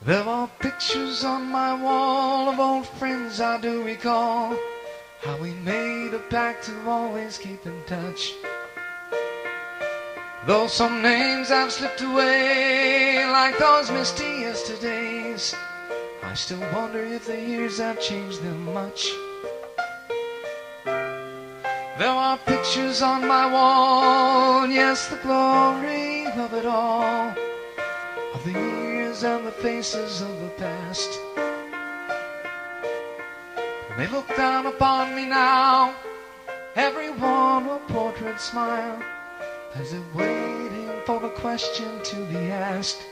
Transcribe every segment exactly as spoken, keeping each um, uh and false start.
There are pictures on my wall of old friends I do recall, how we made a pact to always keep in touch. Though some names have slipped away like those misty yesterdays, I still wonder if the years have changed them much. There are pictures on my wall, yes, the glory of it all, of the years and the faces of the past. When they look down upon me now, everyone a portrait smile, as if waiting for the question to be asked.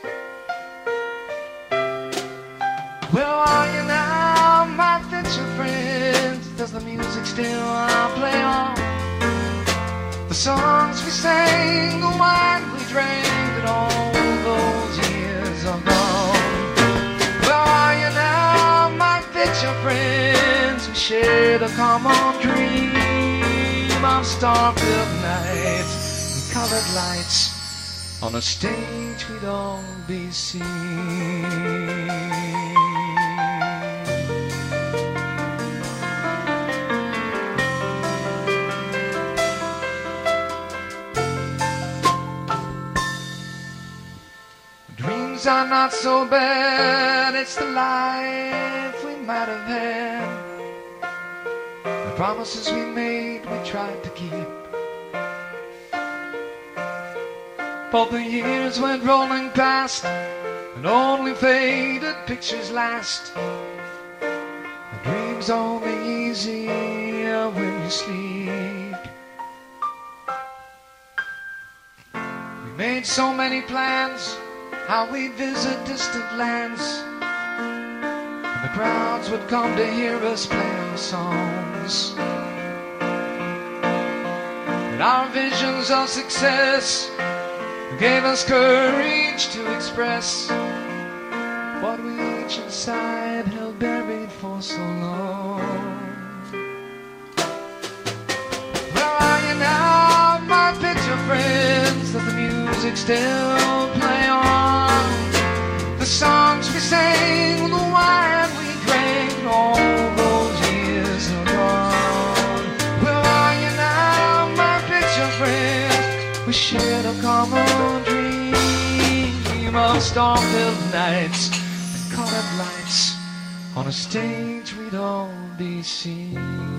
Where are you now, my future friends? Does the music still play on? The songs we sang, the wine we drank, and all those years are gone. Where are you now, my future friends? We shared a common dream of star-filled nights and colored lights on a stage we'd all be seen. Dreams are not so bad, it's the life we might have had. The promises we made, we tried to keep. But the years went rolling past, and only faded pictures last. The dreams only easy when you sleep. We made so many plans, how we'd visit distant lands, and the crowds would come to hear us play our songs. And our visions of success gave us courage to express what we each inside held buried for so long. Where are you now, my picture friends? Does the music still play on? The songs we sang, the wine we drank, all those years are gone. Where are you now, my picture friends? We shared a common dream of star-filled nights and colored lights on a stage we'd all be seen.